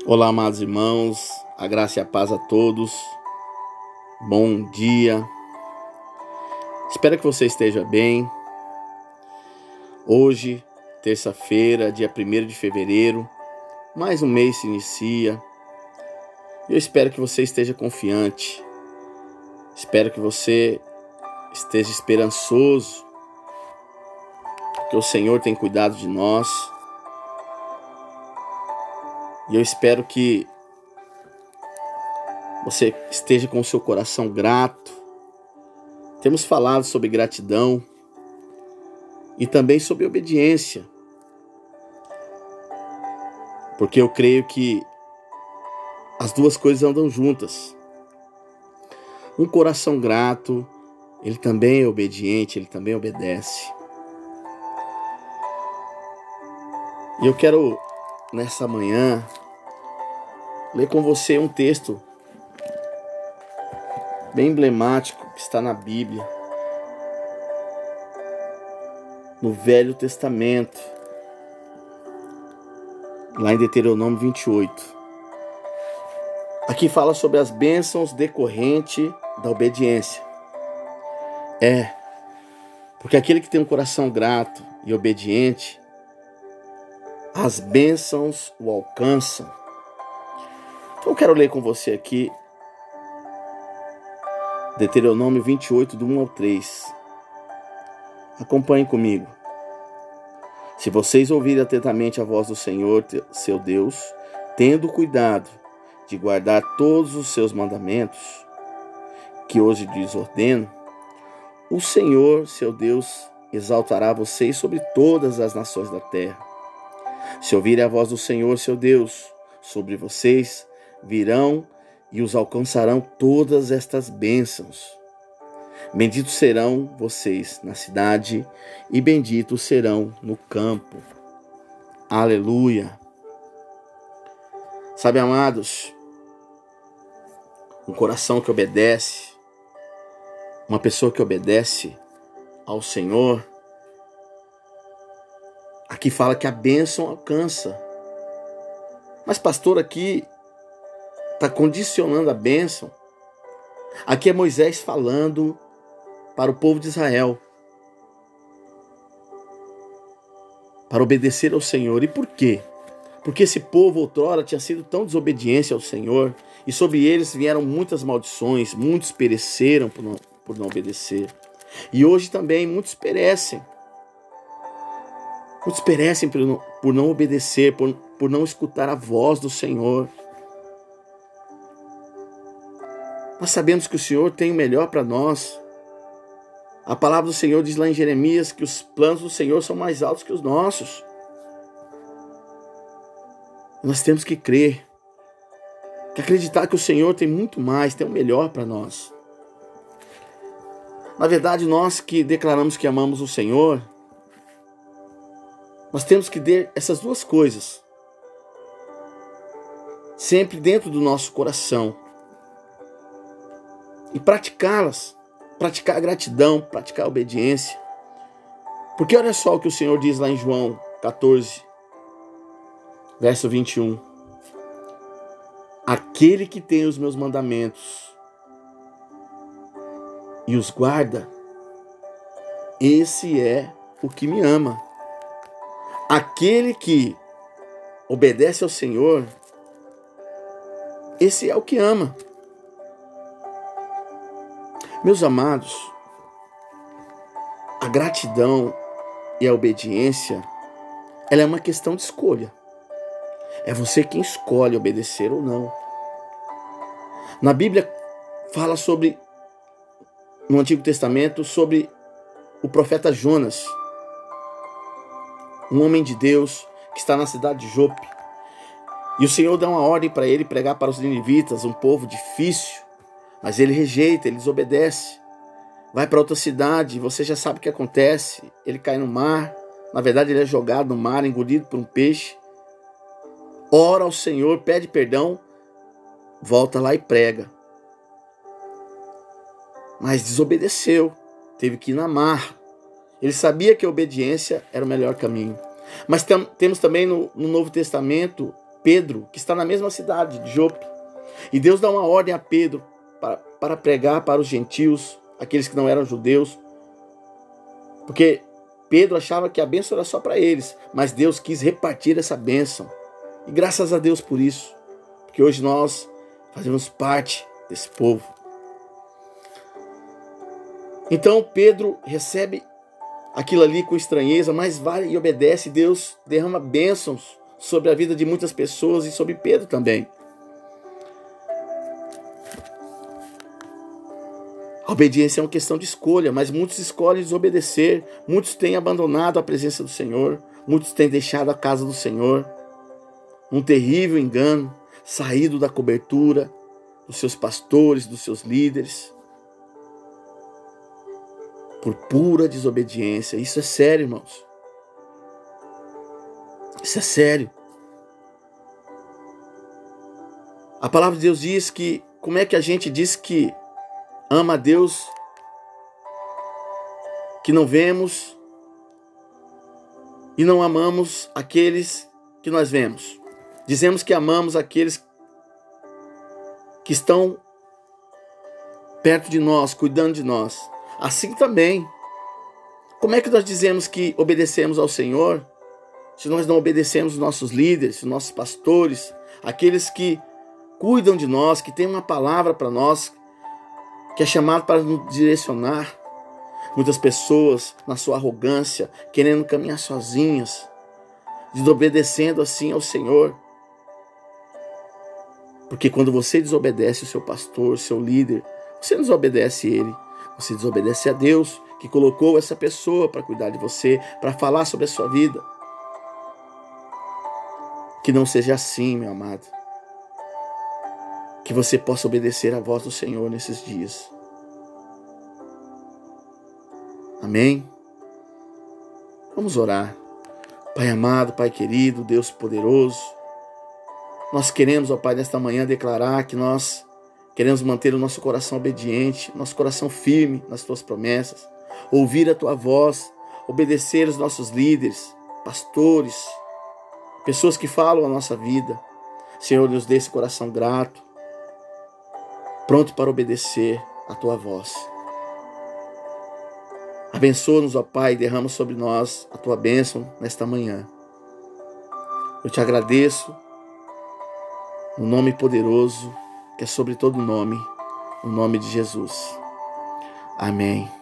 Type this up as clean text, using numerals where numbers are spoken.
Olá, amados irmãos, a graça e a paz a todos, bom dia, espero que você esteja bem. Hoje, terça-feira, dia 1º de fevereiro, mais um mês se inicia, e eu espero que você esteja confiante, espero que você esteja esperançoso, porque o Senhor tem cuidado de nós, e eu espero que você esteja com o seu coração grato. Temos falado sobre gratidão e também sobre obediência, porque eu creio que as duas coisas andam juntas. Um coração grato, ele também é obediente, ele também obedece. E eu quero, nessa manhã, ler com você um texto bem emblemático que está na Bíblia, no Velho Testamento, lá em Deuteronômio 28. Aqui fala sobre as bênçãos decorrentes da obediência. Porque aquele que tem um coração grato e obediente, as bênçãos o alcançam. Então eu quero ler com você aqui Deuteronômio 28, do 1 ao 3. Acompanhe comigo. Se vocês ouvirem atentamente a voz do Senhor, seu Deus, tendo cuidado de guardar todos os seus mandamentos, que hoje lhes ordeno, o Senhor, seu Deus, exaltará vocês sobre todas as nações da terra. Se ouvirem a voz do Senhor, seu Deus, sobre vocês virão e os alcançarão todas estas bênçãos. Benditos serão vocês na cidade e benditos serão no campo. Aleluia! Sabe, amados, um coração que obedece, uma pessoa que obedece ao Senhor, aqui fala que a bênção alcança. Mas pastor, aqui está condicionando a bênção. Aqui é Moisés falando para o povo de Israel, para obedecer ao Senhor. E por quê? Porque esse povo outrora tinha sido tão desobediente ao Senhor, e sobre eles vieram muitas maldições, muitos pereceram por não obedecer. E hoje também muitos perecem. Muitos perecem por não obedecer, por não escutar a voz do Senhor. Nós sabemos que o Senhor tem o melhor para nós. A palavra do Senhor diz lá em Jeremias que os planos do Senhor são mais altos que os nossos. Nós temos que crer, que acreditar que o Senhor tem muito mais, tem o melhor para nós. Na verdade, nós que declaramos que amamos o Senhor, nós temos que ter essas duas coisas sempre dentro do nosso coração e praticá-las. Praticar a gratidão, praticar a obediência. Porque olha só o que o Senhor diz lá em João 14, verso 21. Aquele que tem os meus mandamentos e os guarda, esse é o que me ama. Aquele que obedece ao Senhor, esse é o que ama. Meus amados, a gratidão e a obediência, ela é uma questão de escolha. É você quem escolhe obedecer ou não. Na Bíblia fala no Antigo Testamento, sobre o profeta Jonas, um homem de Deus que está na cidade de Jope. E o Senhor dá uma ordem para ele pregar para os ninivitas, um povo difícil. Mas ele rejeita, ele desobedece. Vai para outra cidade, você já sabe o que acontece. Ele cai no mar. Na verdade, ele é jogado no mar, engolido por um peixe. Ora ao Senhor, pede perdão, volta lá e prega. Mas desobedeceu, teve que ir na mar. Ele sabia que a obediência era o melhor caminho. Mas temos também no Novo Testamento Pedro, que está na mesma cidade de Jope. E Deus dá uma ordem a Pedro para pregar para os gentios, aqueles que não eram judeus, porque Pedro achava que a bênção era só para eles, mas Deus quis repartir essa bênção. E graças a Deus por isso, porque hoje nós fazemos parte desse povo. Então Pedro recebe aquilo ali com estranheza, mas vai e obedece. Deus derrama bênçãos sobre a vida de muitas pessoas e sobre Pedro também. A obediência é uma questão de escolha, mas muitos escolhem desobedecer, muitos têm abandonado a presença do Senhor, muitos têm deixado a casa do Senhor. Um terrível engano, saído da cobertura dos seus pastores, dos seus líderes, por pura desobediência. Isso é sério, irmãos. Isso é sério. A palavra de Deus diz que, como é que a gente diz que ama a Deus que não vemos e não amamos aqueles que nós vemos? Dizemos que amamos aqueles que estão perto de nós, cuidando de nós. Assim também, como é que nós dizemos que obedecemos ao Senhor se nós não obedecemos os nossos líderes, os nossos pastores, aqueles que cuidam de nós, que têm uma palavra para nós, que é chamado para nos direcionar? Muitas pessoas, na sua arrogância, querendo caminhar sozinhas, desobedecendo assim ao Senhor. Porque quando você desobedece o seu pastor, o seu líder, você não desobedece ele, você desobedece a Deus, que colocou essa pessoa para cuidar de você, para falar sobre a sua vida. Que não seja assim, meu amado. Que você possa obedecer à voz do Senhor nesses dias. Amém? Vamos orar. Pai amado, Pai querido, Deus poderoso, nós queremos, ó Pai, nesta manhã declarar que nós queremos manter o nosso coração obediente, nosso coração firme nas Tuas promessas, ouvir a Tua voz, obedecer os nossos líderes, pastores, pessoas que falam a nossa vida. Senhor, nos dê esse coração grato, pronto para obedecer a Tua voz. Abençoa-nos, ó Pai, e derrama sobre nós a Tua bênção nesta manhã. Eu te agradeço no nome poderoso, que é sobre todo nome, no nome de Jesus. Amém.